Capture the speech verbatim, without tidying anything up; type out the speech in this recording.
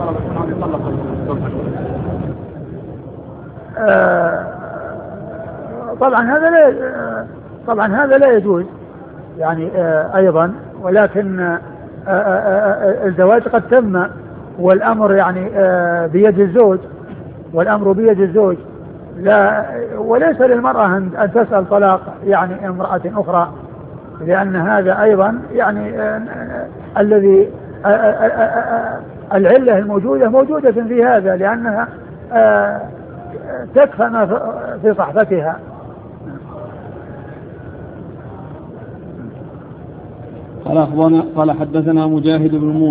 طلبت منه أن يطلق طبعا هذا لا طبعا هذا لا يجوز يعني أيضا، ولكن الزواج قد تم والأمر يعني بيد الزوج، والأمر بيد الزوج، لا وليس للمرأة أن تسأل طلاق يعني امرأة أخرى، لأن هذا أيضا يعني الذي العلة الموجودة موجودة في هذا، لأنها تكفى ما في صحفتها. قال أخبرنا قال حدثنا مجاهد بن موسى